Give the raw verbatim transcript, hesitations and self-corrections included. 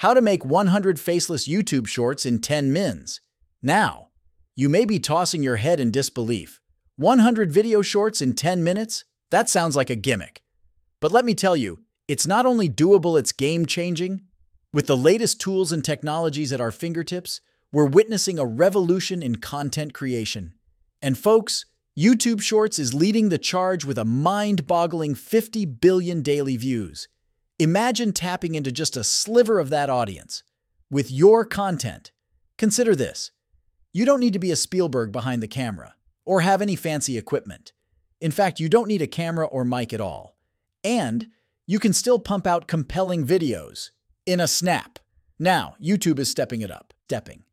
How to make one hundred faceless YouTube shorts in ten mins. Now, you may be tossing your head in disbelief. one hundred video shorts in ten minutes? That sounds like a gimmick. But let me tell you, it's not only doable, it's game-changing. With the latest tools and technologies at our fingertips, we're witnessing a revolution in content creation. And folks, YouTube Shorts is leading the charge with a mind-boggling fifty billion daily views. Imagine tapping into just a sliver of that audience with your content. Consider this. You don't need to be a Spielberg behind the camera or have any fancy equipment. In fact, you don't need a camera or mic at all. And you can still pump out compelling videos in a snap. Now, YouTube is stepping it up. Stepping.